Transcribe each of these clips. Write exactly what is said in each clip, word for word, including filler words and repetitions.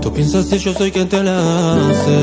Tú piensas que yo soy quien te la hace.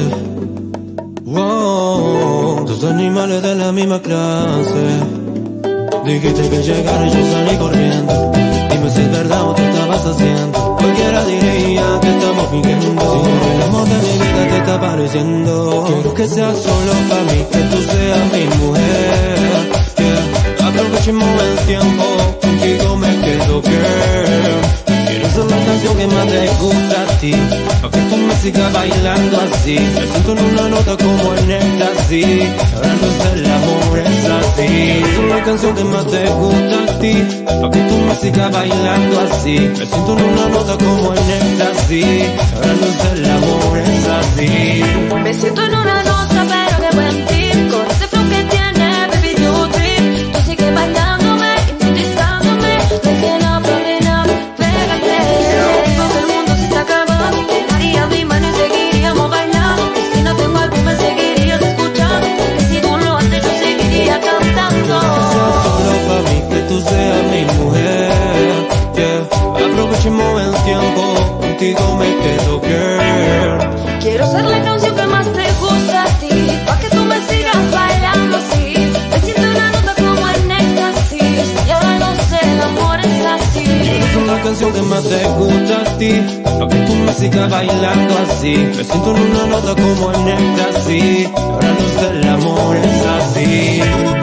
Wow, dos animales de la misma clase. Dijiste que llegara y yo salí corriendo. Dime si es verdad o te estabas haciendo. Cualquiera diría que estamos fingiendo. Si el amor de mi vida te está pareciendo. Quiero que seas solo para mí, que tú seas mi mujer, yeah. Aprovechemos el tiempo, contigo me quedo, girl. Quiero ser la canción que más te gusta a ti, pa' que tú me sigas bailando así. Me siento en una nota como en éxtasis. Ahora no sé, el amor es así. Quiero ser la canción que más te gusta a ti, pa' que tú me sigas bailando así. Me siento en una nota como en éxtasis. Ahora no sé, el amor es así. Me siento en una nota, pero qué buen tip. Con ese flow que tiene, baby, you trip. Tú sigues bailándome, hipnotizándome. Making up, rolling up, pégate. Porque el mundo se está acabando. Tomaría mi mano y seguiríamos bailando. Y si no tengo algo, me seguirías escuchando. Y si tú lo haces, yo seguiría cantando. Solo para mí, que tú seas mi mujer, yeah. Aprovechemos el tiempo, contigo me quedo, girl. Quiero ser la canción que más te gusta a ti, pa' que tú me sigas bailando así. Me siento una nota como en éxtasis. Y ahora no sé, el amor es así. Quiero ser la canción que más te gusta a ti, pa' que tú me sigas bailando así. Me siento en una nota como en éxtasis. Ahora no sé, el amor es así.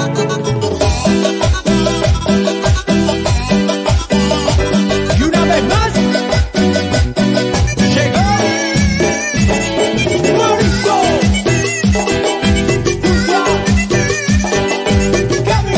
Y una vez más, llegó Mauricio junto a Gaby.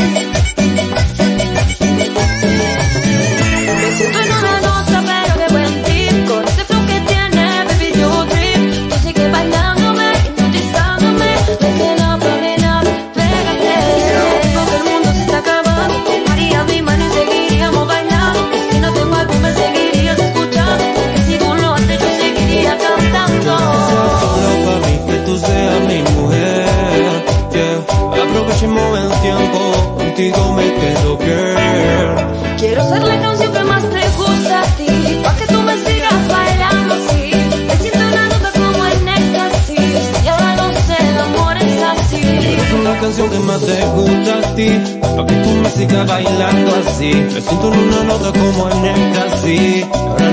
Me siento en una nota, pero qué buen tip. Con ese flow que tiene, baby, you trip. Tú sigues bailándome, hipnotizándome. Making up, rolling up, pégate. Porque el mundo se está acabando. Tomaría mi mano y seguiríamos bailando. Y si no tengo algo, me seguirías escuchando. Que si tú lo haces, yo seguiría cantando. Solo para mí, que tú seas mi mujer, yeah. Aprovechemos el tiempo, contigo me quedo, girl. Quiero ser la canción que más te gusta a ti, pa' que tú me sigas bailando así. Me siento una nota como en éxtasis. Y ahora no sé, el amor es así. Quiero ser la canción que más te gusta a ti, pa' que tú me sigas bailando así. Me siento en una nota como en éxtasis. Ahora